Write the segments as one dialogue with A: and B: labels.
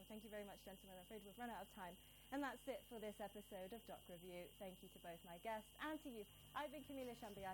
A: Thank you very much, gentlemen. I'm afraid we've run out of time. And that's it for this episode of Doc Review. Thank you to both my guests and to you. I've been Camila Shambiat.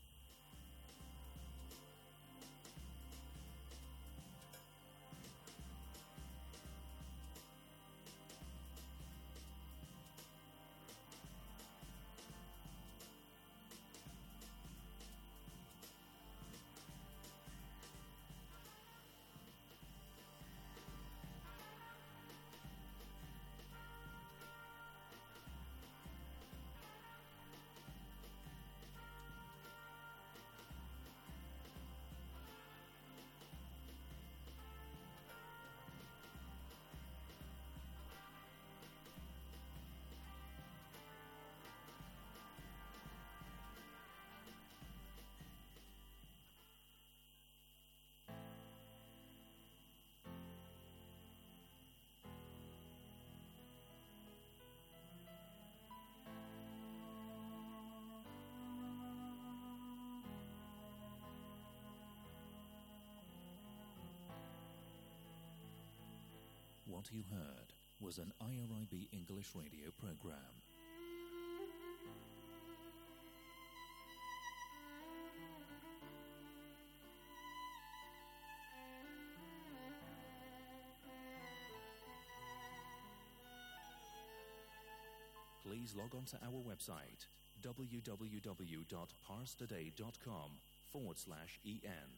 B: What you heard was an IRIB English radio program. Please log on to our website www.parstoday.com/en.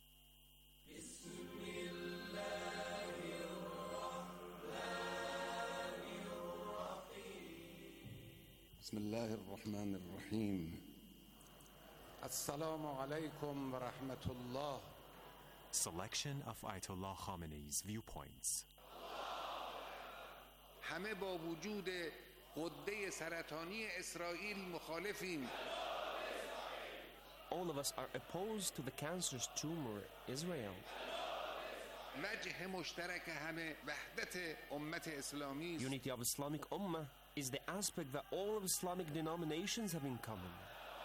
C: بسم الله الرحمن الرحيم. السلام عليكم ورحمة الله.
D: Selection of Ayatollah Khamenei's viewpoints.
C: همه با وجود غده سرطانی اسرائیل مخالفیم.
E: All of us are opposed to the cancerous tumor Israel.
C: وجه مشترک همه وحدت امت اسلامی.
E: Unity of Islamic Ummah is the aspect that all of Islamic denominations have in common.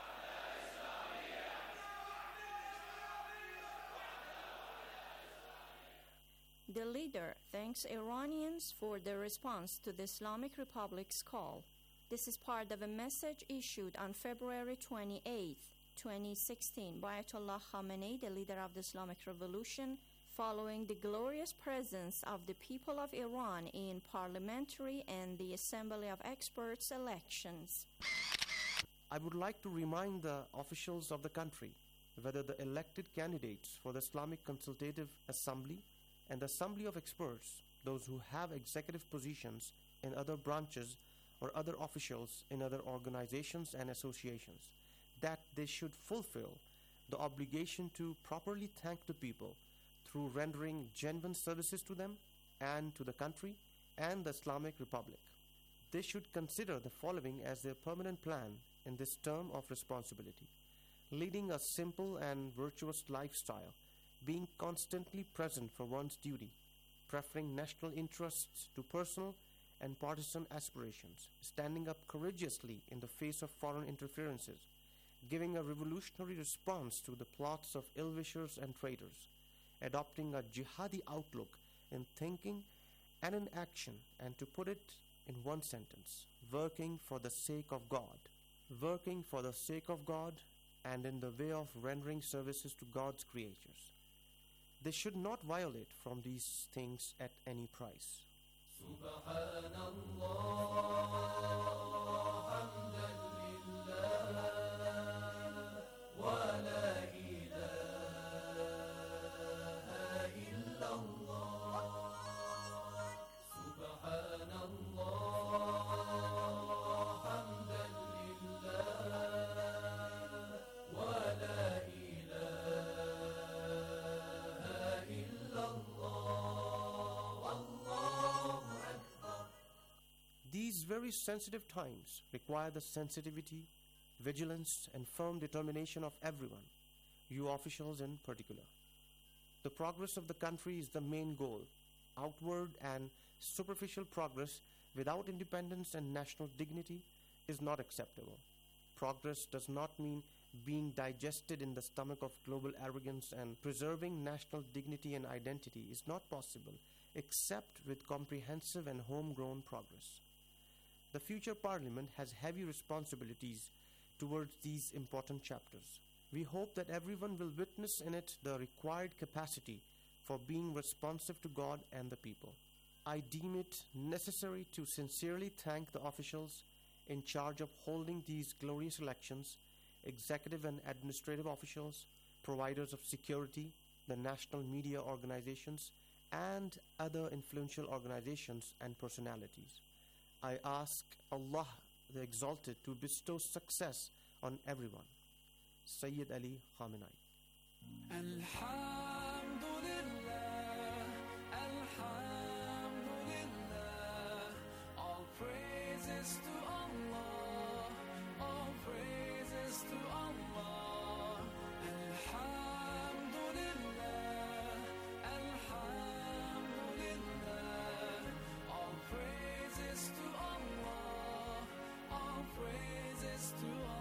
F: The leader thanks Iranians for their response to the Islamic Republic's call. This is part of a message issued on February 28, 2016 by Ayatollah Khamenei, the leader of the Islamic Revolution, following the glorious presence of the people of Iran in parliamentary and the Assembly of Experts elections.
G: I would like to remind the officials of the country whether the elected candidates for the Islamic Consultative Assembly and the Assembly of Experts, those who have executive positions in other branches or other officials in other organizations and associations, that they should fulfill the obligation to properly thank the people through rendering genuine services to them and to the country and the Islamic Republic. They should consider the following as their permanent plan in this term of responsibility: leading a simple and virtuous lifestyle, being constantly present for one's duty, preferring national interests to personal and partisan aspirations, standing up courageously in the face of foreign interferences, giving a revolutionary response to the plots of ill-wishers and traitors, adopting a jihadi outlook in thinking and in action, and to put it in one sentence, working for the sake of God. Working for the sake of God and in the way of rendering services to God's creatures. They should not violate from these things at any price. These very sensitive times require the sensitivity, vigilance, and firm determination of everyone, you officials in particular. The progress of the country is the main goal. Outward and superficial progress without independence and national dignity is not acceptable. Progress does not mean being digested in the stomach of global arrogance, and preserving national dignity and identity is not possible except with comprehensive and homegrown progress. The future Parliament has heavy responsibilities towards these important chapters. We hope that everyone will witness in it the required capacity for being responsive to God and the people. I deem it necessary to sincerely thank the officials in charge of holding these glorious elections, executive and administrative officials, providers of security, the national media organizations, and other influential organizations and personalities. I ask Allah the Exalted to bestow success on everyone. Sayyid Ali Khamenei.
H: All praises to Allah, all praises to Allah. Alhamdulillah, all praises to Allah, all praises to Allah.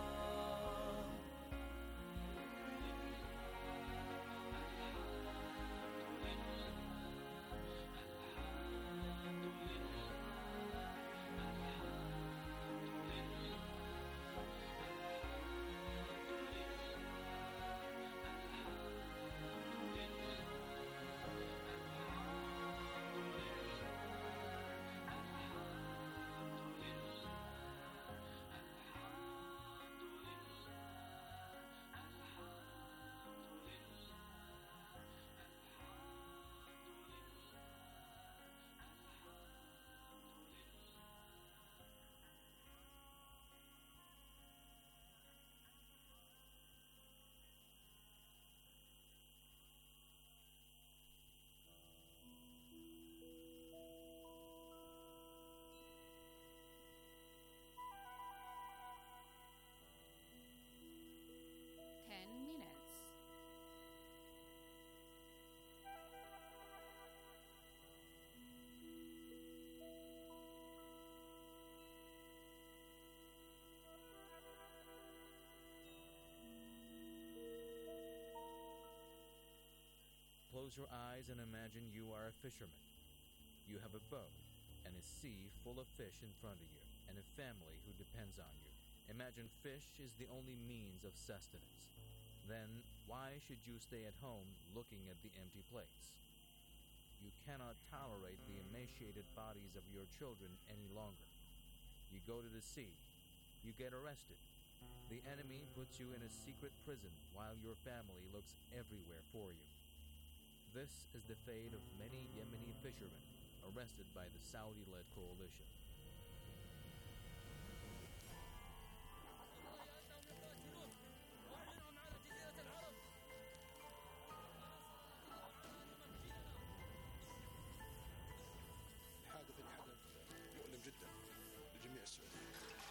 I: Close your eyes and imagine you are a fisherman. You have a boat and a sea full of fish in front of you, and a family who depends on you. Imagine fish is the only means of sustenance. Then, why should you stay at home looking at the empty plates? You cannot tolerate the emaciated bodies of your children any longer. You go to the sea. You get arrested. The enemy puts you in a secret prison while your family looks everywhere for you. This is the fate of many Yemeni fishermen arrested by the Saudi-led coalition.
J: مؤلم جدا لجميع السعوديين.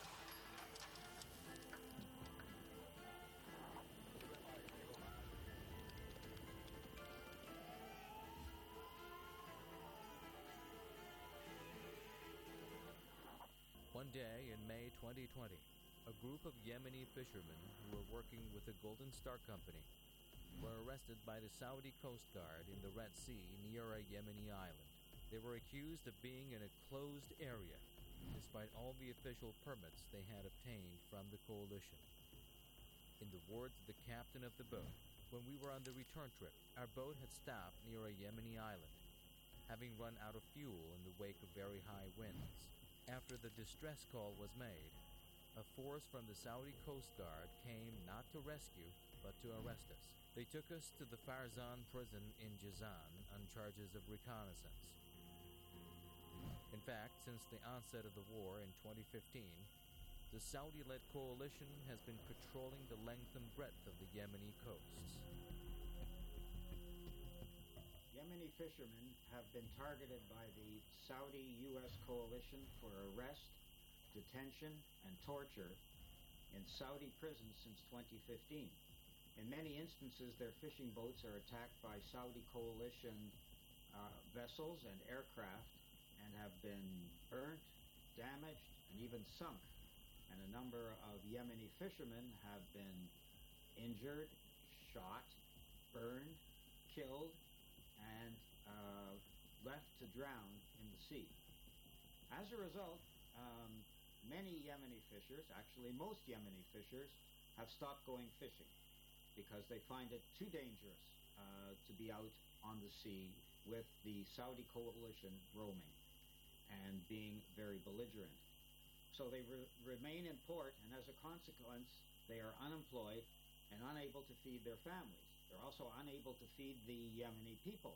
I: One day in May 2020, a group of Yemeni fishermen who were working with the Golden Star Company were arrested by the Saudi Coast Guard in the Red Sea near a Yemeni island. They were accused of being in a closed area, despite all the official permits they had obtained from the coalition. In the words of the captain of the boat, when we were on the return trip, our boat had stopped near a Yemeni island, having run out of fuel in the wake of very high winds. After the distress call was made, a force from the Saudi Coast Guard came not to rescue, but to arrest us. They took us to the Farzan prison in Jazan on charges of reconnaissance. In fact, since the onset of the war in 2015, the Saudi-led coalition has been patrolling the length and breadth of the Yemeni coasts.
K: Yemeni fishermen have been targeted by the Saudi-U.S. coalition for arrest, detention, and torture in Saudi prisons since 2015. In many instances, their fishing boats are attacked by Saudi coalition vessels and aircraft and have been burnt, damaged, and even sunk. And a number of Yemeni fishermen have been injured, shot, burned, killed, and left to drown in the sea. As a result, many Yemeni fishers, actually most Yemeni fishers, have stopped going fishing because they find it too dangerous to be out on the sea with the Saudi coalition roaming and being very belligerent. So they remain in port, and as a consequence, they are unemployed and unable to feed their families. They're also unable to feed the Yemeni people.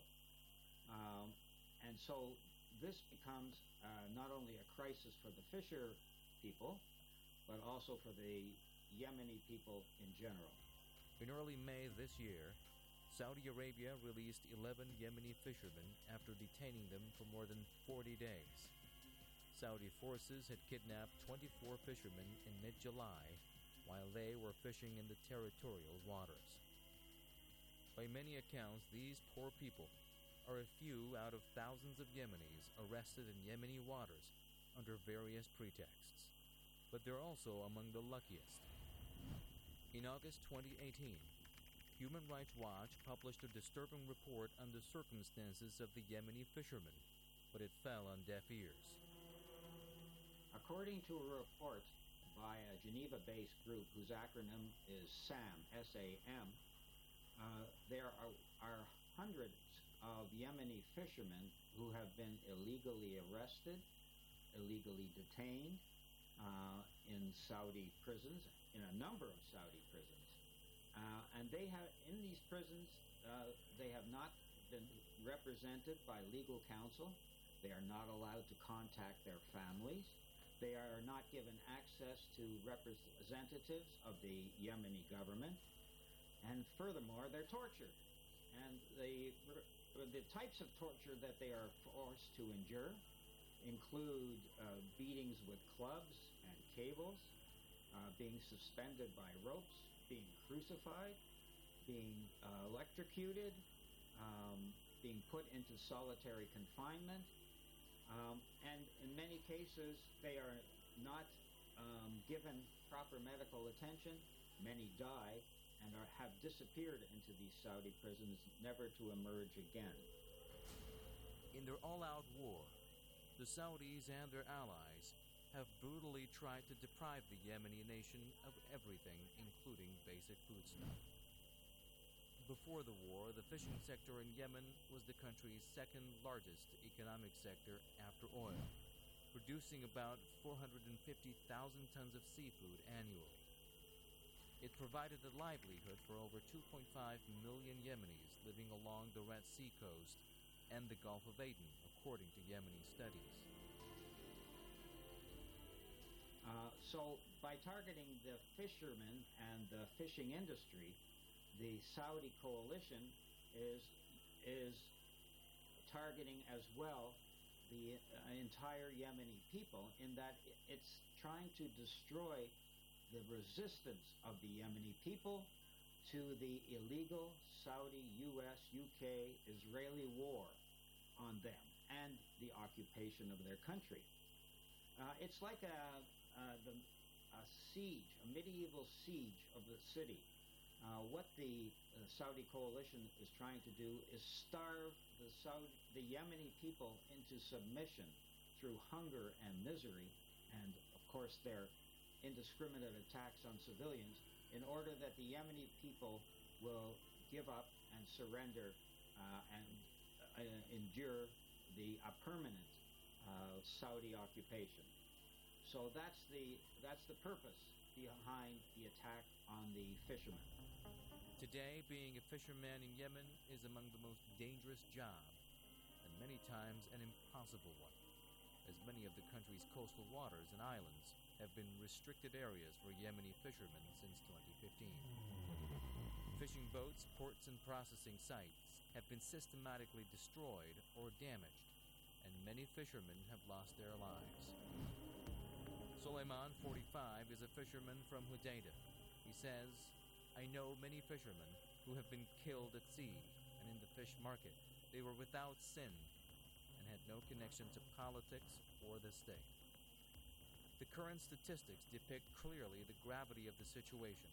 K: And so this becomes not only a crisis for the fisher people, but also for the Yemeni people in general.
I: In early May this year, Saudi Arabia released 11 Yemeni fishermen after detaining them for more than 40 days. Saudi forces had kidnapped 24 fishermen in mid-July while they were fishing in the territorial waters. By many accounts, these poor people are a few out of thousands of Yemenis arrested in Yemeni waters under various pretexts, but they're also among the luckiest. In August 2018, Human Rights Watch published a disturbing report on the circumstances of the Yemeni fishermen, but it fell on deaf ears.
K: According to a report by a Geneva-based group whose acronym is SAM, S-A-M, there are hundreds of Yemeni fishermen who have been illegally arrested, illegally detained in Saudi prisons, in a number of Saudi prisons. And they have, in these prisons, they have not been represented by legal counsel. They are not allowed to contact their families. They are not given access to representatives of the Yemeni government. And furthermore, they're tortured. And the types of torture that they are forced to endure include beatings with clubs and cables, being suspended by ropes, being crucified, being electrocuted, being put into solitary confinement, and in many cases they are not given proper medical attention. Many die and have disappeared into these Saudi prisons, never to emerge again.
I: In their all-out war, the Saudis and their allies have brutally tried to deprive the Yemeni nation of everything, including basic foodstuff. Before the war, the fishing sector in Yemen was the country's second largest economic sector after oil, producing about 450,000 tons of seafood annually. It provided a livelihood for over 2.5 million Yemenis living along the Red Sea coast and the Gulf of Aden, according to Yemeni studies.
K: So by targeting the fishermen and the fishing industry, the Saudi coalition is targeting as well the entire Yemeni people, in that it's trying to destroy the resistance of the Yemeni people to the illegal Saudi, U.S., UK, Israeli war on them and the occupation of their country. It's like a siege, a medieval siege of the city. What the Saudi coalition is trying to do is starve the Yemeni people into submission through hunger and misery, and of course their indiscriminate attacks on civilians, in order that the Yemeni people will give up and surrender and endure a permanent Saudi occupation. So that's the purpose behind the attack on the fishermen.
I: Today, being a fisherman in Yemen is among the most dangerous jobs, and many times an impossible one, as many of the country's coastal waters and islands have been restricted areas for Yemeni fishermen since 2015. Fishing boats, ports, and processing sites have been systematically destroyed or damaged, and many fishermen have lost their lives. Suleiman, 45, is a fisherman from Hodeidah. He says, "I know many fishermen who have been killed at sea, and in the fish market they were without sin and had no connection to politics or the state." The current statistics depict clearly the gravity of the situation.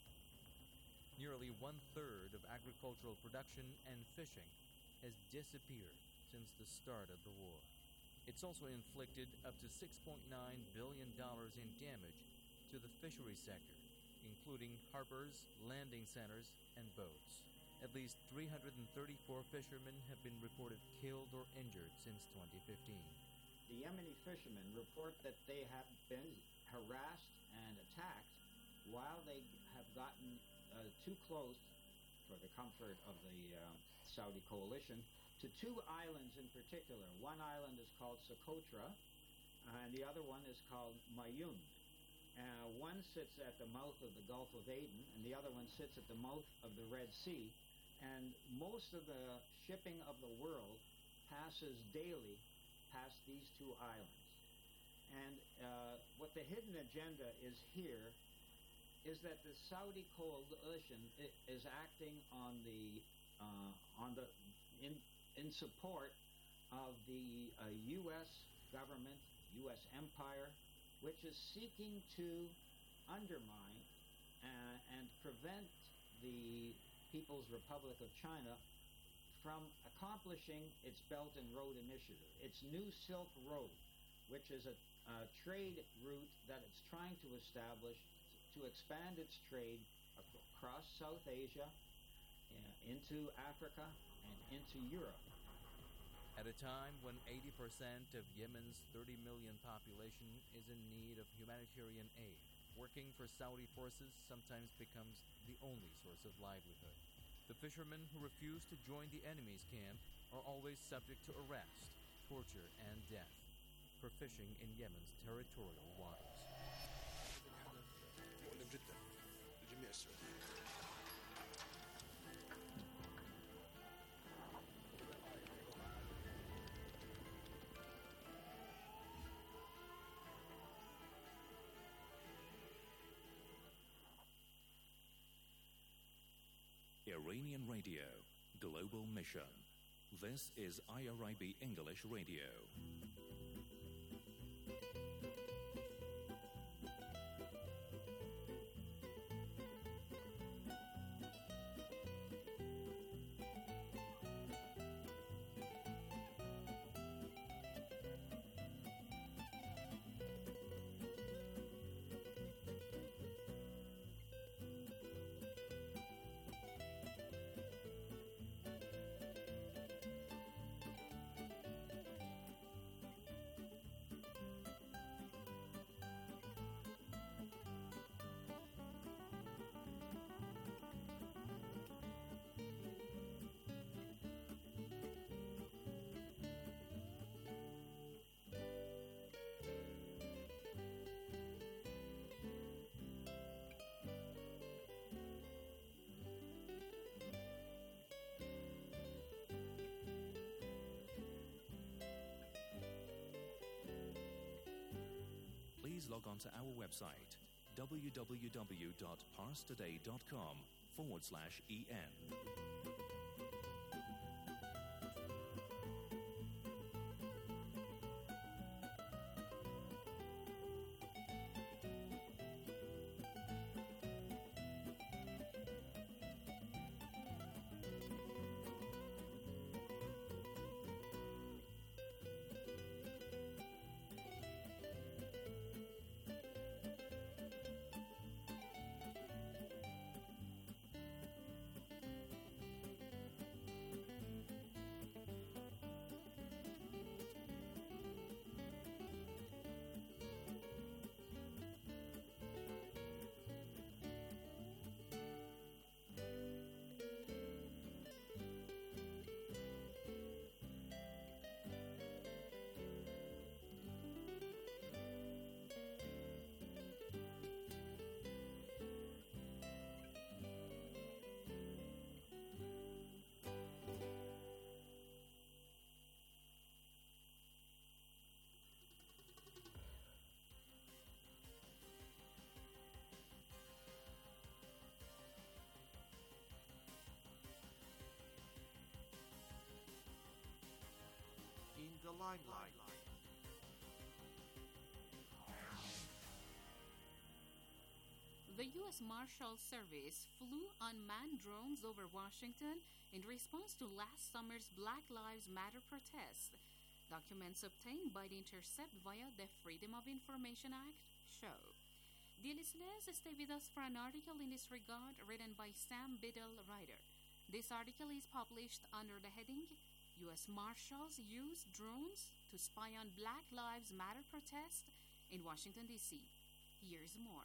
I: Nearly 1/3 of agricultural production and fishing has disappeared since the start of the war. It's also inflicted up to $6.9 billion in damage to the fishery sector, including harbors, landing centers, and boats. At least 334 fishermen have been reported killed or injured since 2015.
K: The Yemeni fishermen report that they have been harassed and attacked while they have gotten too close, for the comfort of the Saudi coalition, to two islands in particular. One island is called Socotra, and the other one is called Mayun. One sits at the mouth of the Gulf of Aden, and the other one sits at the mouth of the Red Sea. And most of the shipping of the world passes daily past these two islands. And what the hidden agenda is here is that the Saudi coalition is acting in support of the U.S. government, U.S. empire, which is seeking to undermine and prevent the People's Republic of China from accomplishing its Belt and Road Initiative, its New Silk Road, which is a trade route that it's trying to establish to expand its trade across South Asia, into Africa, and into Europe.
I: At a time when 80% of Yemen's 30 million population is in need of humanitarian aid, working for Saudi forces sometimes becomes the only source of livelihood. The fishermen who refuse to join the enemy's camp are always subject to arrest, torture, and death for fishing in Yemen's territorial waters.
J: مؤلم جدا لجميع السعوديين.
B: Iranian Radio, Global Mission. This is IRIB English Radio. Please log on to our website, www.parstoday.com/en.
L: In the limelight.
M: The U.S. Marshals Service flew unmanned drones over Washington in response to last summer's Black Lives Matter protests. Documents obtained by The Intercept via the Freedom of Information Act show. Dear listeners, stay with us for an article in this regard written by Sam Biddle, writer. This article is published under the heading U.S. Marshals Use Drones to Spy on Black Lives Matter Protests in Washington, D.C. Here's more.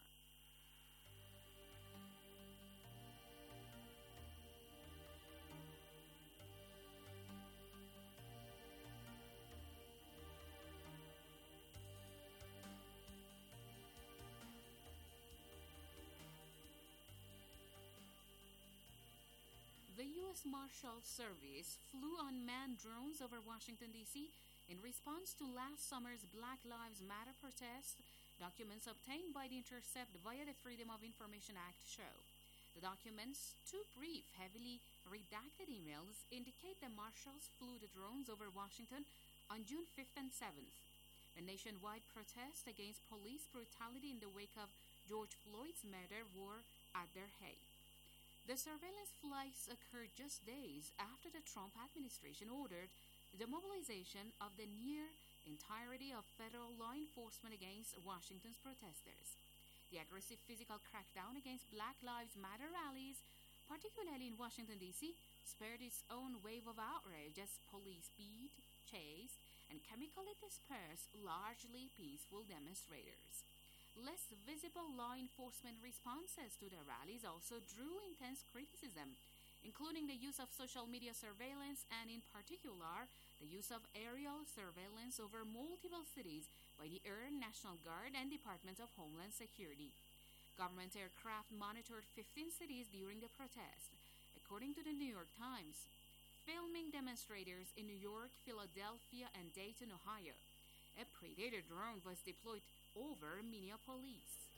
M: The U.S. Marshals Service flew unmanned drones over Washington, D.C. in response to last summer's Black Lives Matter protests, documents obtained by The Intercept via the Freedom of Information Act show. The documents, two brief, heavily redacted emails, indicate the marshals flew the drones over Washington on June 5th and 7th. A nationwide protest against police brutality in the wake of George Floyd's murder were at their height. The surveillance flights occurred just days after the Trump administration ordered the mobilization of the near entirety of federal law enforcement against Washington's protesters. The aggressive physical crackdown against Black Lives Matter rallies, particularly in Washington, D.C., spared its own wave of outrage as police beat, chased, and chemically dispersed largely peaceful demonstrators. Less visible law enforcement responses to the rallies also drew intense criticism, including the use of social media surveillance and, in particular, the use of aerial surveillance over multiple cities by the Air National Guard and Department of Homeland Security. Government aircraft monitored 15 cities during the protest, according to the New York Times, filming demonstrators in New York, Philadelphia, and Dayton, Ohio. A Predator drone was deployed over Minneapolis.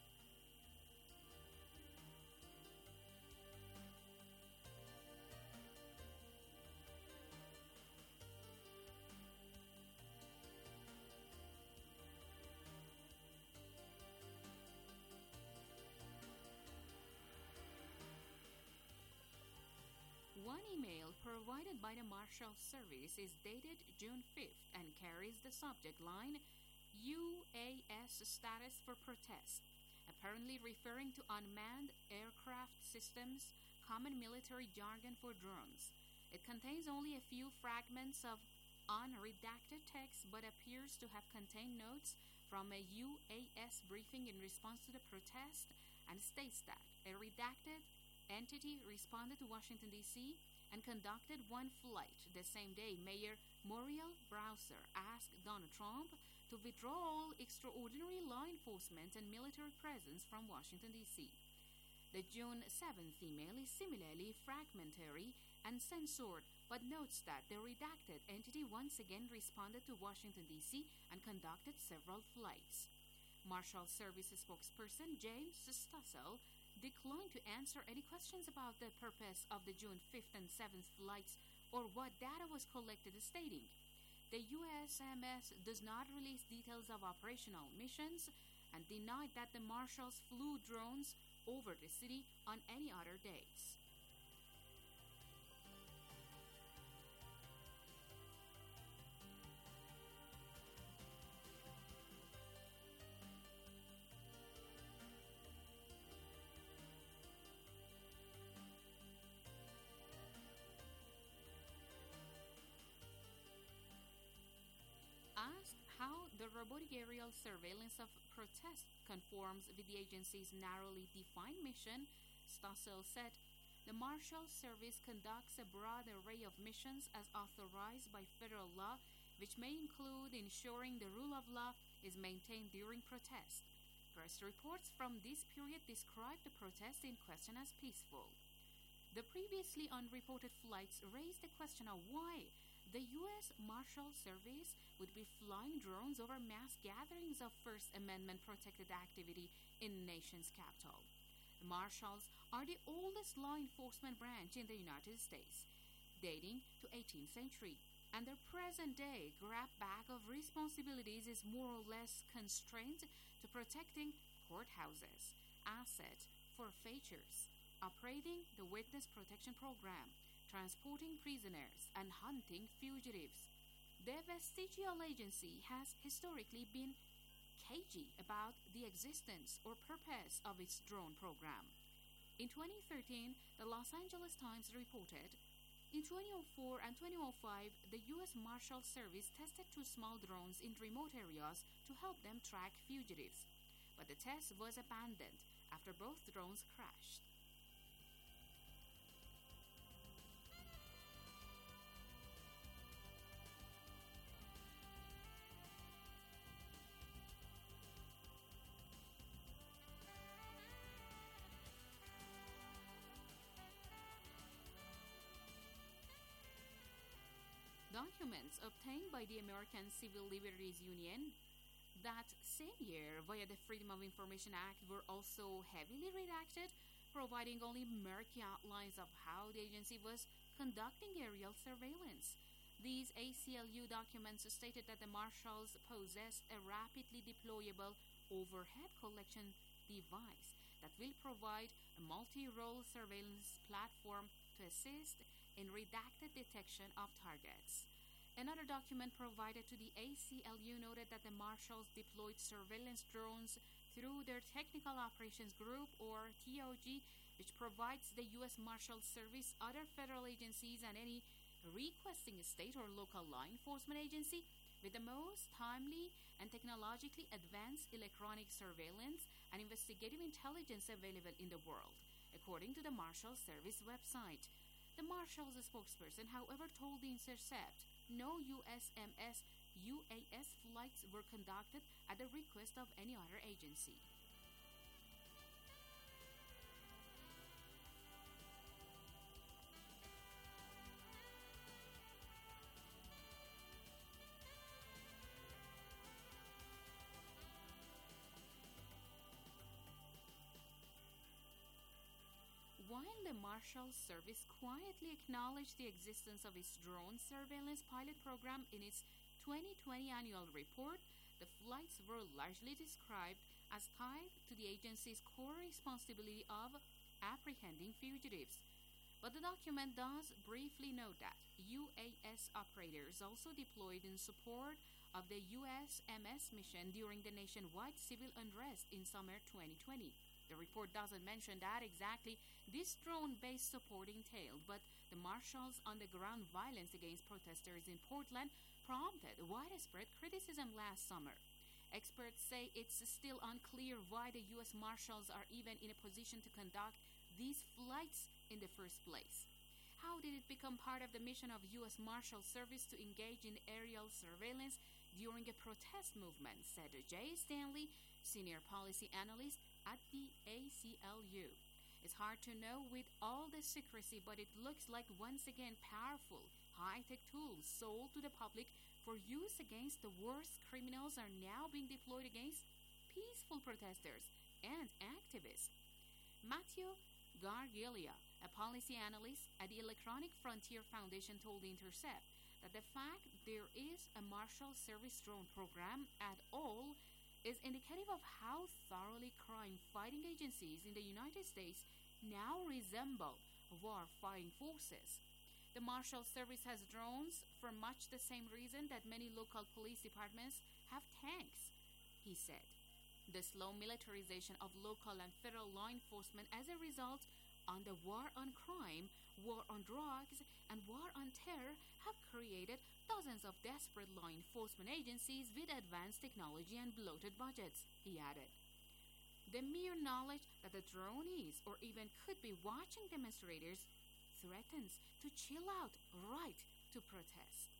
M: One email provided by the Marshals Service is dated June 5th and carries the subject line, UAS status for protest, apparently referring to unmanned aircraft systems, common military jargon for drones. It contains only a few fragments of unredacted text but appears to have contained notes from a UAS briefing in response to the protest and states that a redacted entity responded to Washington, D.C. and conducted one flight. The same day, Mayor Muriel Bowser asked Donald Trump to withdraw all extraordinary law enforcement and military presence from Washington, D.C. The June 7th email is similarly fragmentary and censored, but notes that the redacted entity once again responded to Washington, D.C. and conducted several flights. Marshals Service spokesperson James Stossel declined to answer any questions about the purpose of the June 5th and 7th flights or what data was collected, stating, "The USMS does not release details of operational missions," and denied that the marshals flew drones over the city on any other dates. Asked how the robotic aerial surveillance of protest conforms with the agency's narrowly defined mission, Stossel said, "The Marshals Service conducts a broad array of missions as authorized by federal law, which may include ensuring the rule of law is maintained during protest. Press reports from this period describe the protest in question as peaceful." The previously unreported flights raised the question of why the U.S. Marshals Service would be flying drones over mass gatherings of First Amendment-protected activity in the nation's capital. The Marshals are the oldest law enforcement branch in the United States, dating to 18th century, and their present-day grab bag of responsibilities is more or less constrained to protecting courthouses, assets, forfeitures, operating the Witness Protection Program, transporting prisoners, and hunting fugitives. The vestigial agency has historically been cagey about the existence or purpose of its drone program. In 2013, the Los Angeles Times reported, in 2004 and 2005, the U.S. Marshal Service tested two small drones in remote areas to help them track fugitives. But the test was abandoned after both drones crashed. Documents obtained by the American Civil Liberties Union that same year via the Freedom of Information Act were also heavily redacted, providing only murky outlines of how the agency was conducting aerial surveillance. These ACLU documents stated that the marshals possessed a rapidly deployable overhead collection device that will provide a multi-role surveillance platform to assist in redacted detection of targets. Another document provided to the ACLU noted that the marshals deployed surveillance drones through their Technical Operations Group, or TOG, which provides the U.S. Marshal Service, other federal agencies, and any requesting state or local law enforcement agency with the most timely and technologically advanced electronic surveillance and investigative intelligence available in the world, according to the Marshal Service website. The Marshal's spokesperson, however, told The Intercept no USMS UAS flights were conducted at the request of any other agency. While the Marshal Service quietly acknowledged the existence of its drone surveillance pilot program in its 2020 annual report, the flights were largely described as tied to the agency's core responsibility of apprehending fugitives. But the document does briefly note that UAS operators also deployed in support of the USMS mission during the nationwide civil unrest in summer 2020. The report doesn't mention that exactly this drone-based support entailed, but the Marshals' on-the-ground violence against protesters in Portland prompted widespread criticism last summer. Experts say it's still unclear why the U.S. Marshals are even in a position to conduct these flights in the first place. How did it become part of the mission of U.S. Marshal Service to engage in aerial surveillance during a protest movement, said Jay Stanley, senior policy analyst at the ACLU. It's hard to know with all the secrecy, but it looks like once again powerful, high-tech tools sold to the public for use against the worst criminals are now being deployed against peaceful protesters and activists. Matthew Gargilia, a policy analyst at the Electronic Frontier Foundation, told The Intercept that the fact there is a Marshal Service drone program at all is indicative of how thoroughly crime-fighting agencies in the United States now resemble war-fighting forces. The Marshal Service has drones for much the same reason that many local police departments have tanks, he said. The slow militarization of local and federal law enforcement as a result on the war on crime, war on drugs, and war on terror have created dozens of desperate law enforcement agencies with advanced technology and bloated budgets, he added. The mere knowledge that a drone is or even could be watching demonstrators threatens to chill out right to protest.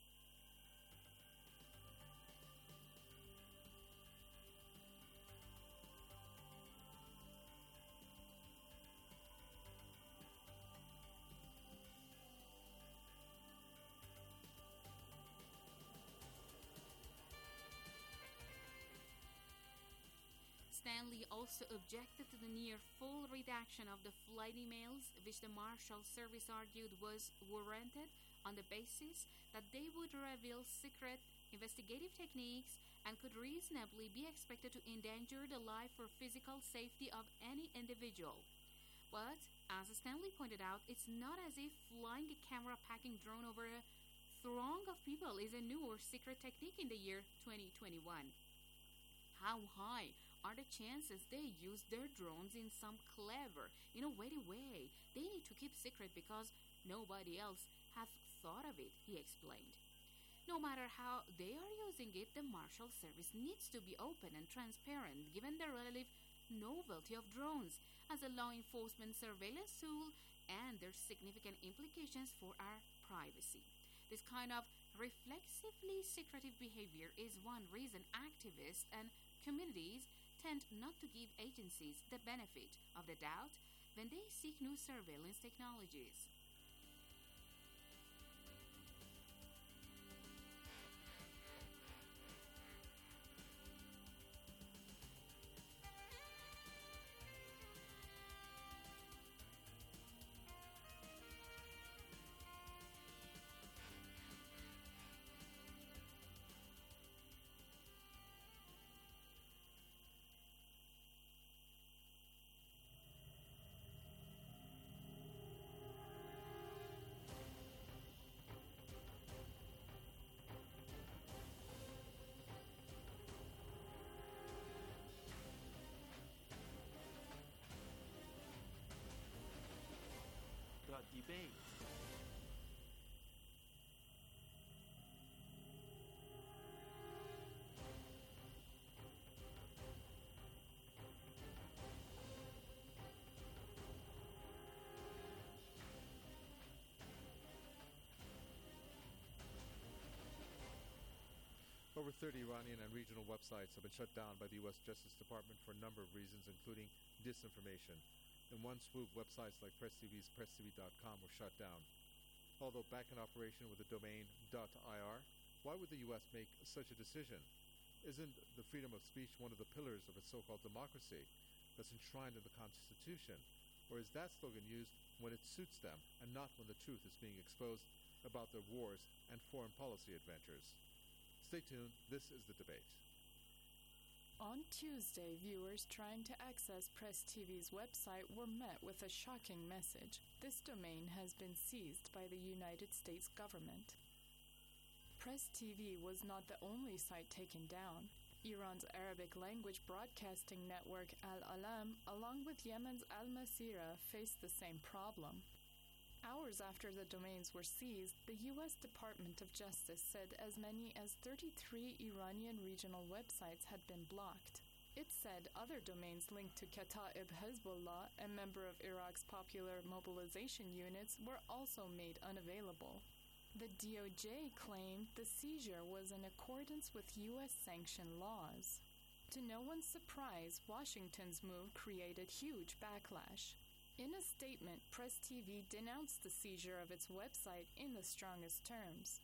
M: Stanley also objected to the near full redaction of the flight emails, which the Marshal Service argued was warranted on the basis that they would reveal secret investigative techniques and could reasonably be expected to endanger the life or physical safety of any individual. But, as Stanley pointed out, it's not as if flying a camera-packing drone over a throng of people is a new or secret technique in the year 2021. How high are the chances they use their drones in some clever, innovative way they need to keep secret because nobody else has thought of it, he explained. No matter how they are using it, the Marshal Service needs to be open and transparent given the relative novelty of drones as a law enforcement surveillance tool and their significant implications for our privacy. This kind of reflexively secretive behavior is one reason activists and communities tend not to give agencies the benefit of the doubt when they seek new surveillance technologies.
L: The debate.
N: Over 30 Iranian and regional websites have been shut down by the U.S. Justice Department for a number of reasons, including disinformation. In one swoop, websites like Press TV's PressTV.com were shut down. Although back in operation with the domain .ir, why would the U.S. make such a decision? Isn't the freedom of speech one of the pillars of its so-called democracy that's enshrined in the Constitution? Or is that slogan used when it suits them and not when the truth is being exposed about their wars and foreign policy adventures? Stay tuned. This is The Debate.
O: On Tuesday, viewers trying to access Press TV's website were met with a shocking message. This domain has been seized by the United States government. Press TV was not the only site taken down. Iran's Arabic language broadcasting network Al-Alam, along with Yemen's Al-Masira, faced the same problem. Hours after the domains were seized, the U.S. Department of Justice said as many as 33 Iranian regional websites had been blocked. It said other domains linked to Kataib Hezbollah, a member of Iraq's popular mobilization units, were also made unavailable. The DOJ claimed the seizure was in accordance with U.S. sanctioned laws. To no one's surprise, Washington's move created huge backlash. In a statement, Press TV denounced the seizure of its website in the strongest terms.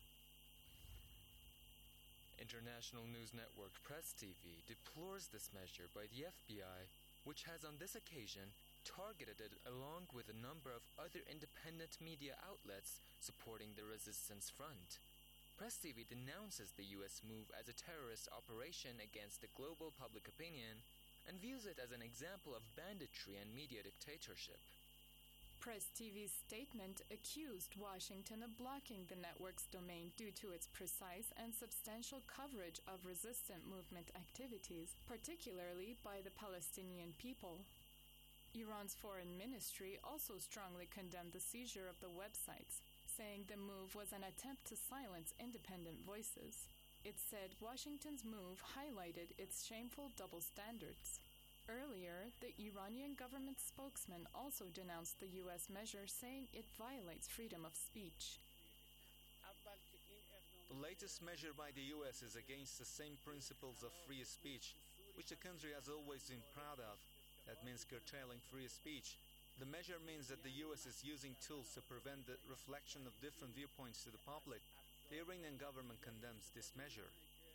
P: International news network Press TV deplores this measure by the FBI, which has on this occasion targeted it along with a number of other independent media outlets supporting the resistance front. Press TV denounces the U.S. move as a terrorist operation against the global public opinion and views it as an example of banditry and media dictatorship.
O: Press TV's statement accused Washington of blocking the network's domain due to its precise and substantial coverage of resistant movement activities, particularly by the Palestinian people. Iran's foreign ministry also strongly condemned the seizure of the websites, saying the move was an attempt to silence independent voices. It said Washington's move highlighted its shameful double standards. Earlier, the Iranian government spokesman also denounced the U.S. measure, saying it violates freedom of speech.
Q: The latest measure by the U.S. is against the same principles of free speech, which the country has always been proud of. That means curtailing free speech. The measure means that the U.S. is using tools to prevent the reflection of different viewpoints to the public. The Iranian government condemns this measure.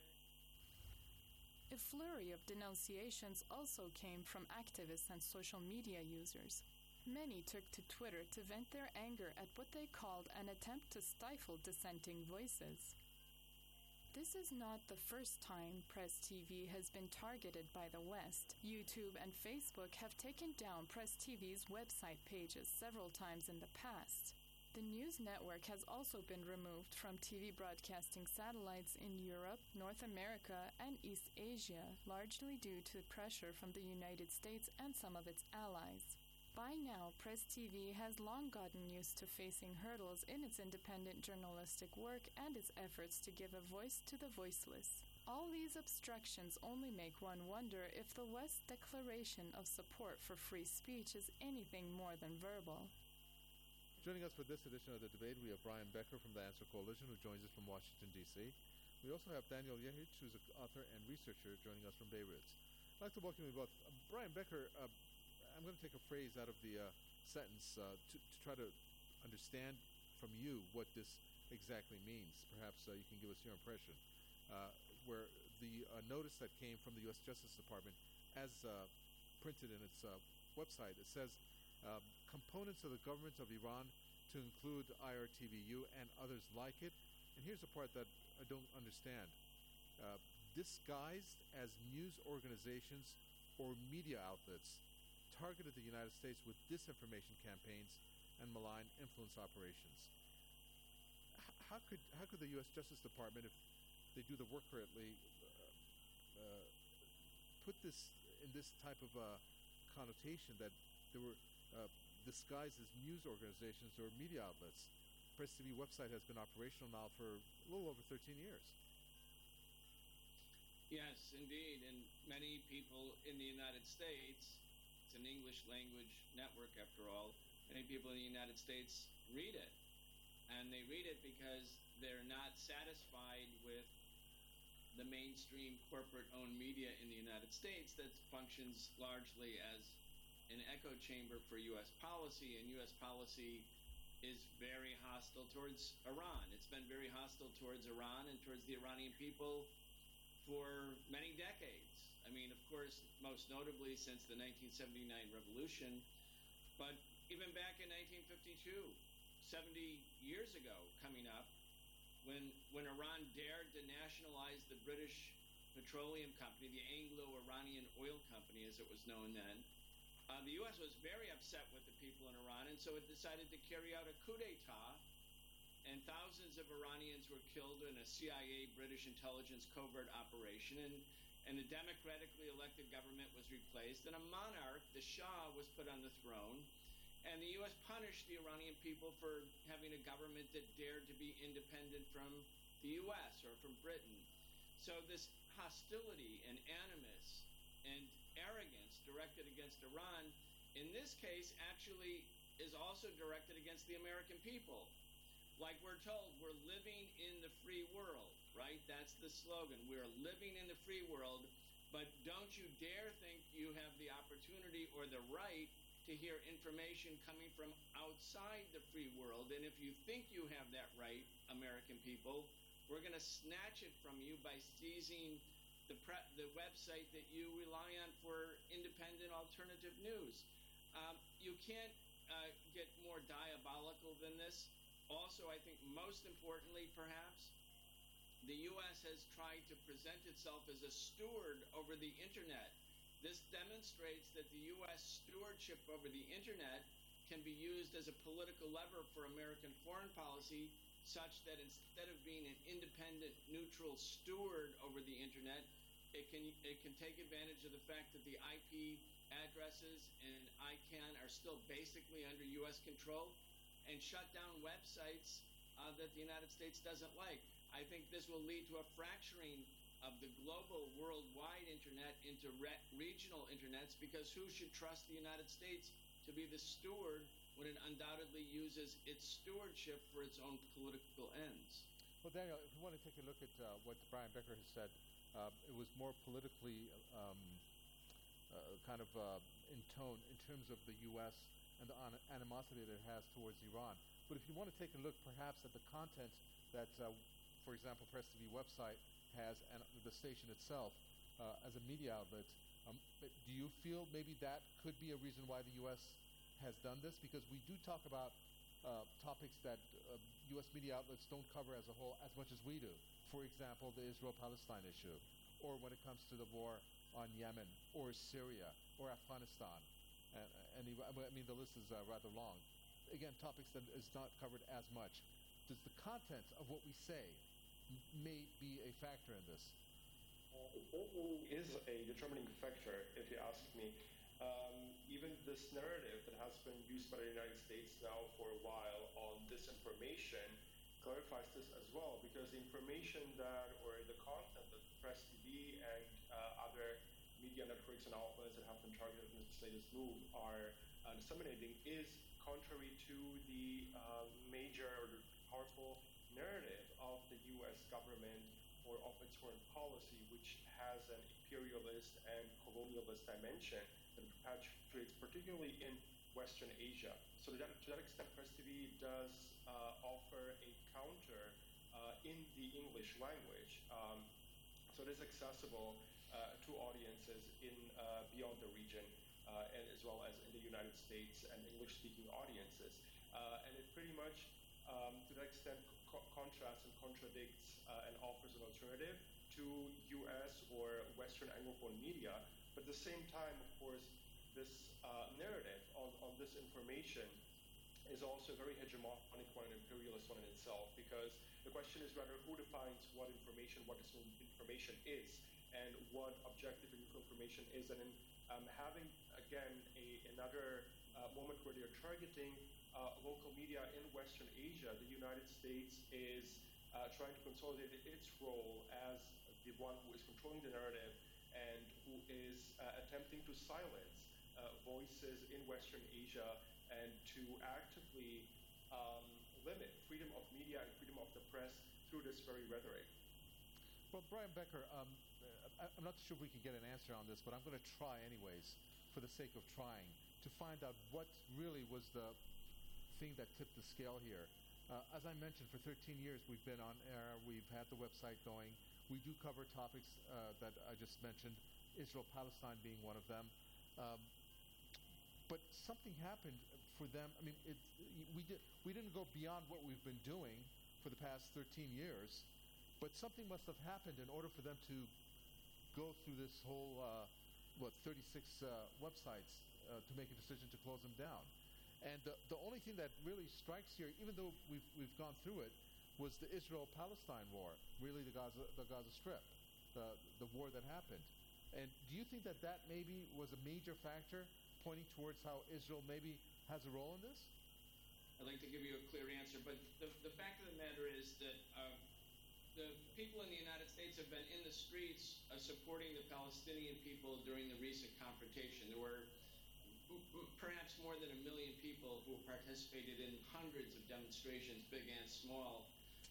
O: A flurry of denunciations also came from activists and social media users. Many took to Twitter to vent their anger at what they called an attempt to stifle dissenting voices. This is not the first time Press TV has been targeted by the West. YouTube and Facebook have taken down Press TV's website pages several times in the past. The news network has also been removed from TV broadcasting satellites in Europe, North America, and East Asia, largely due to pressure from the United States and some of its allies. By now, Press TV has long gotten used to facing hurdles in its independent journalistic work and its efforts to give a voice to the voiceless. All these obstructions only make one wonder if the West's declaration of support for free speech is anything more than verbal.
N: Joining us for this edition of the debate, we have Brian Becker from the Answer Coalition, who joins us from Washington, D.C. We also have Daniel Yehich, who's an author and researcher, joining us from Beirut. I'd like to welcome you both. Brian Becker, I'm going to take a phrase out of the sentence to try to understand from you what this exactly means. Perhaps you can give us your impression. Where the notice that came from the U.S. Justice Department, as printed in its website, it says, components of the government of Iran to include IRTVU and others like it. And here's the part that I don't understand. Disguised as news organizations or media outlets, targeted the United States with disinformation campaigns and malign influence operations. How could the U.S. Justice Department, if they do the work correctly, put this in this type of connotation that there were disguised as news organizations or media outlets? Press TV website has been operational now for a little over 13 years.
R: Yes, indeed. And many people in the United States, it's an English language network after all, many people in the United States read it. And they read it because they're not satisfied with the mainstream corporate-owned media in the United States that functions largely as an echo chamber for U.S. policy, and U.S. policy is very hostile towards Iran. It's been very hostile towards Iran and towards the Iranian people for many decades. I mean, of course, most notably since the 1979 revolution, but even back in 1952, 70 years ago coming up, when Iran dared to nationalize the British Petroleum Company, the Anglo-Iranian Oil Company as it was known then, the U.S. was very upset with the people in Iran, and so it decided to carry out a coup d'etat, and thousands of Iranians were killed in a CIA British intelligence covert operation, and the democratically elected government was replaced, and a monarch, the Shah, was put on the throne, and the U.S. punished the Iranian people for having a government that dared to be independent from the U.S. or from Britain. So this hostility and animus and arrogance directed against Iran, in this case, actually is also directed against the American people. Like we're told, we're living in the free world, right? That's the slogan. We're living in the free world, but don't you dare think you have the opportunity or the right to hear information coming from outside the free world. And if you think you have that right, American people, we're going to snatch it from you by seizing the website that you rely on for independent alternative news. You can't get more diabolical than this. Also, I think most importantly, perhaps, the U.S. has tried to present itself as a steward over the Internet. This demonstrates that the U.S. stewardship over the Internet can be used as a political lever for American foreign policy, such that instead of being an independent, neutral steward over the Internet, it can take advantage of the fact that the IP addresses and ICANN are still basically under U.S. control and shut down websites that the United States doesn't like. I think this will lead to a fracturing of the global worldwide Internet into regional Internets, because who should trust the United States to be the steward when it undoubtedly uses its stewardship for its own political ends?
N: Well, Daniel, if you want to take a look at what Brian Becker has said, it was more politically in tone in terms of the U.S. and the animosity that it has towards Iran. But if you want to take a look perhaps at the content that, for example, Press TV website has and the station itself as a media outlet, do you feel maybe that could be a reason why the U.S. has done this? Because we do talk about topics that U.S. media outlets don't cover as a whole as much as we do. For example, the Israel-Palestine issue, or when it comes to the war on Yemen, or Syria, or Afghanistan. And I mean, the list is rather long. Again, topics that is not covered as much. Does the content of what we say may be a factor in this?
S: It certainly is a determining factor, if you ask me. Even this narrative that has been used by the United States now for a while on disinformation clarifies this as well, because the information that, or the content that Press TV and other media networks and outlets that have been targeted in this latest move are disseminating is contrary to the major or the powerful narrative of the U.S. government or of its foreign policy, which has an imperialist and colonialist dimension that perpetuates particularly in Western Asia. So to that extent, Press TV does offer a counter in the English language. So it is accessible to audiences in beyond the region, and as well as in the United States and English-speaking audiences. And it pretty much, to that extent, contrasts and contradicts and offers an alternative to U.S. or Western Anglophone media. But at the same time, of course, this narrative on this information is also a very hegemonic one, an imperialist one in itself, because the question is rather who defines what information is, and what objective and neutral information is. And in having, again, another moment where they're targeting local media in Western Asia, the United States is trying to consolidate its role as the one who is controlling the narrative and who is attempting to silence voices in Western Asia and to actively limit freedom of media and freedom of the press through this very rhetoric.
N: Well, Brian Becker, I'm not sure we can get an answer on this, but I'm going to try anyways, for the sake of trying, to find out what really was the thing that tipped the scale here. As I mentioned, for 13 years we've been on air, we've had the website going, we do cover topics that I just mentioned, Israel-Palestine being one of them. But something happened for them. I mean, we didn't go beyond what we've been doing for the past 13 years, but something must have happened in order for them to go through this whole, 36 websites to make a decision to close them down. And the only thing that really strikes here, even though we've gone through it, was the Israel-Palestine war, really the Gaza Strip, the war that happened. And do you think that maybe was a major factor pointing towards how Israel maybe has a role in this?
R: I'd like to give you a clear answer, but the fact of the matter is that the people in the United States have been in the streets supporting the Palestinian people during the recent confrontation. There were perhaps more than 1 million people who participated in hundreds of demonstrations, big and small.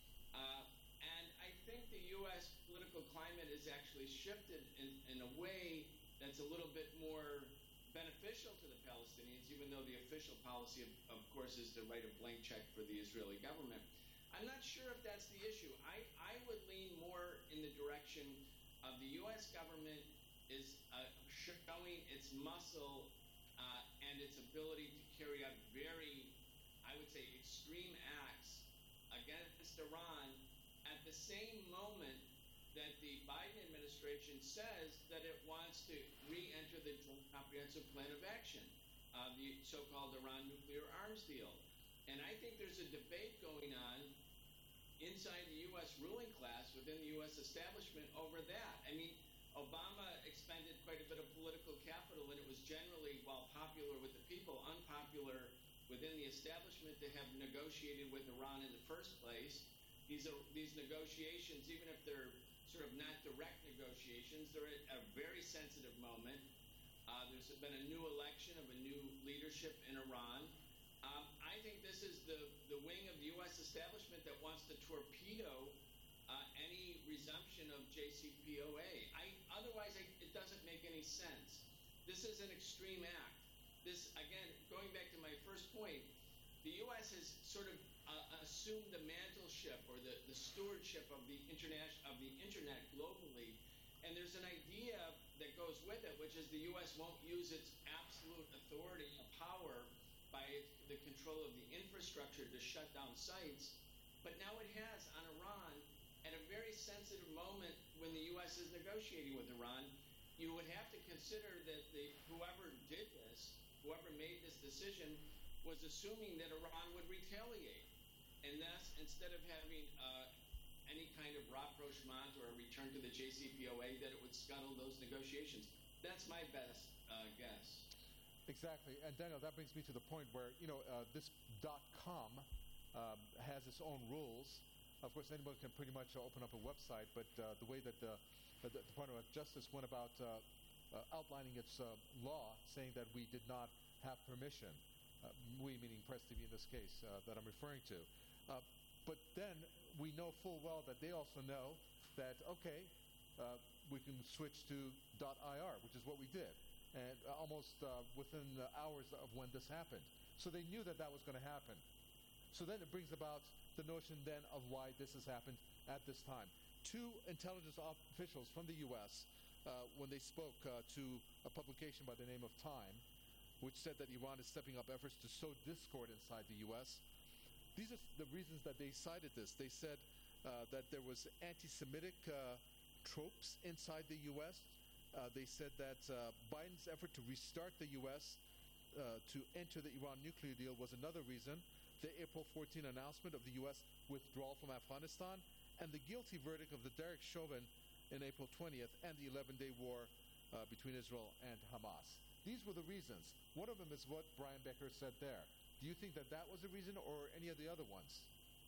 R: And I think the U.S. political climate has actually shifted in a way that's a little bit more beneficial to the Palestinians, even though the official policy, of course, is to write a blank check for the Israeli government. I'm not sure if that's the issue. I would lean more in the direction of the U.S. government is showing its muscle and its ability to carry out very, I would say, extreme acts against Iran at the same moment that the Biden administration says that it wants to re-enter the Joint Comprehensive Plan of Action, the so-called Iran nuclear arms deal. And I think there's a debate going on inside the U.S. ruling class, within the U.S. establishment, over that. I mean, Obama expended quite a bit of political capital, and it was generally, while popular with the people, unpopular within the establishment to have negotiated with Iran in the first place. These negotiations, even if they're sort of not direct negotiations, they're at a very sensitive moment. There's been a new election of a new leadership in Iran. I think this is the wing of the U.S. establishment that wants to torpedo any resumption of JCPOA. Otherwise, it doesn't make any sense. This is an extreme act. This, again, going back to my first point, the U.S. has sort of assumed the mantleship or the stewardship of the internet globally, and there's an idea that goes with it, which is the U.S. won't use its absolute authority and power by the control of the infrastructure to shut down sites, but now it has on Iran at a very sensitive moment when the U.S. is negotiating with Iran. You would have to consider that whoever did this, whoever made this decision, was assuming that Iran would retaliate. And thus, instead of having any kind of rapprochement or a return to the JCPOA, that it would scuttle those negotiations. That's my best guess.
N: Exactly. And Daniel, that brings me to the point where, this .com has its own rules. Of course, anyone can pretty much open up a website, but the way that the Department of Justice went about outlining its law, saying that we did not have permission, we meaning Press TV in this case that I'm referring to. But then we know full well that they also know that, okay, we can switch to .ir, which is what we did, and almost within the hours of when this happened. So they knew that that was going to happen. So then it brings about the notion then of why this has happened at this time. Two intelligence officials from the U.S., when they spoke to a publication by the name of Time, which said that Iran is stepping up efforts to sow discord inside the U.S., these are the reasons that they cited this. They said that there was anti-Semitic tropes inside the U.S. They said that Biden's effort to restart the U.S. To enter the Iran nuclear deal was another reason. The April 14 announcement of the U.S. withdrawal from Afghanistan, and the guilty verdict of the Derek Chauvin in April 20th, and the 11-day war between Israel and Hamas. These were the reasons. One of them is what Brian Becker said there. Do you think that that was a reason, or any of the other ones?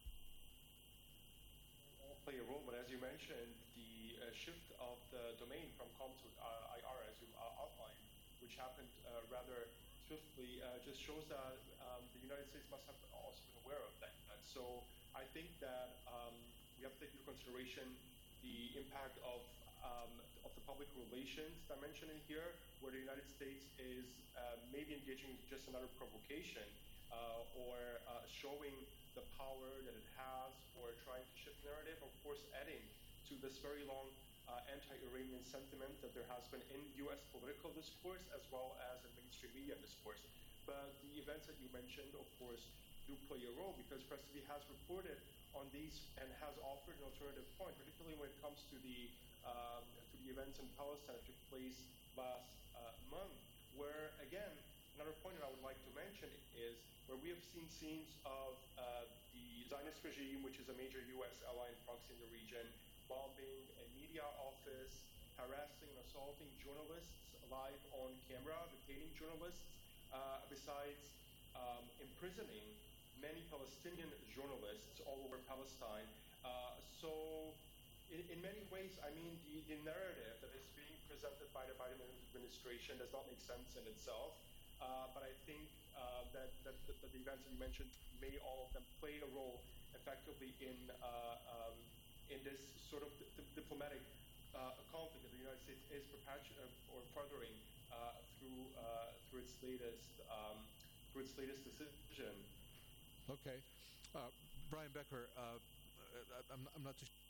S: All play a role, but as you mentioned, the shift of the domain from com to IR, as you outlined, which happened rather swiftly, just shows that the United States must have also been aware of that. And so I think that we have to take into consideration the impact of the public relations dimension in here, where the United States is maybe engaging in just another provocation or showing the power that it has, or trying to shift narrative, of course adding to this very long anti-Iranian sentiment that there has been in U.S. political discourse as well as in mainstream media discourse. But the events that you mentioned, of course, do play a role, because Press TV has reported on these and has offered an alternative point, particularly when it comes to the events in Palestine that took place last month, where, again, another point that I would like to mention is where we have seen scenes of the Zionist regime, which is a major U.S. ally and proxy in the region, bombing a media office, harassing and assaulting journalists live on camera, detaining journalists, besides imprisoning many Palestinian journalists all over Palestine. So in many ways, I mean, the narrative that is being presented by the Biden administration does not make sense in itself. But I think that the events that you mentioned may all of them play a role effectively in this sort of diplomatic conflict that the United States is furthering through its latest decision.
N: Okay, Brian Becker, I'm not too sure.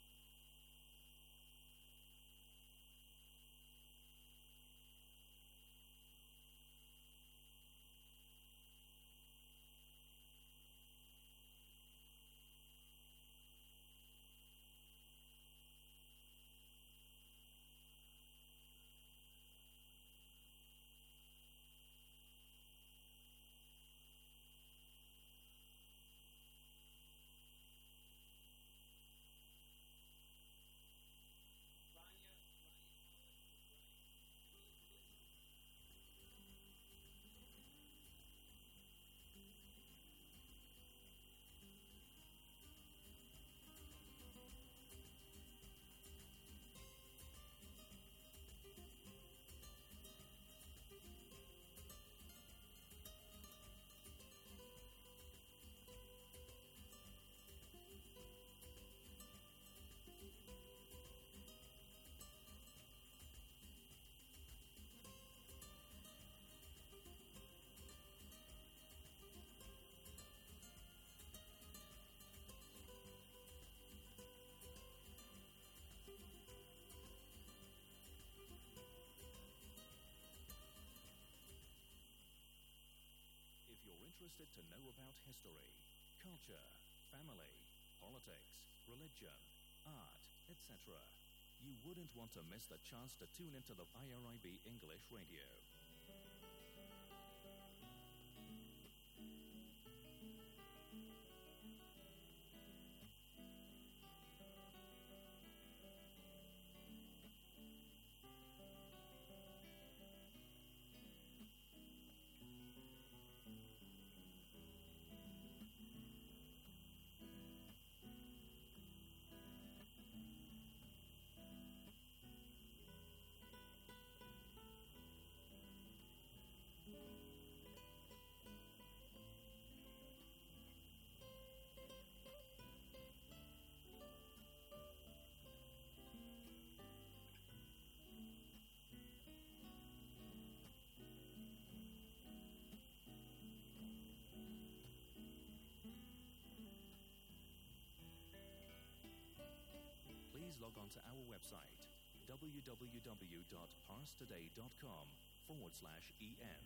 B: interested to know about history, culture, family, politics, religion, art, etc., you wouldn't want to miss the chance to tune into the IRIB English Radio. Please log on to our website, www.parstoday.com/en.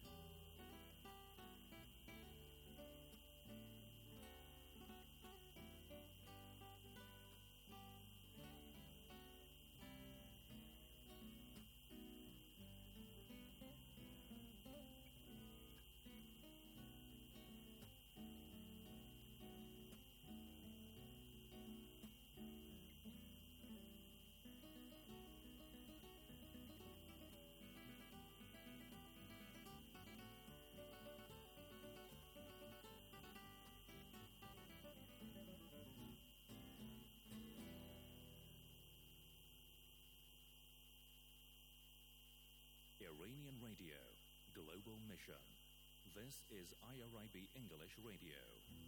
B: Iranian Radio, Global Mission. This is IRIB English Radio.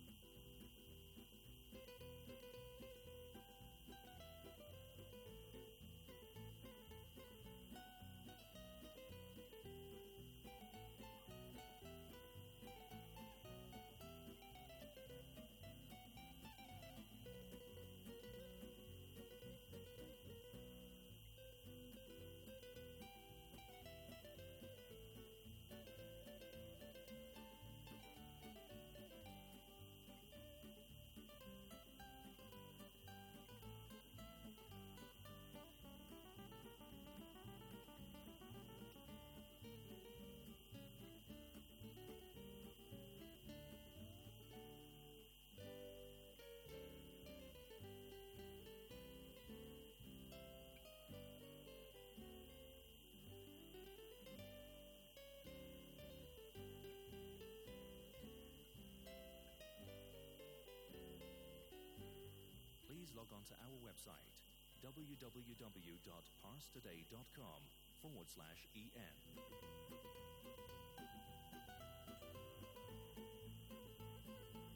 B: Please log on to our website, www.parstoday.com/en.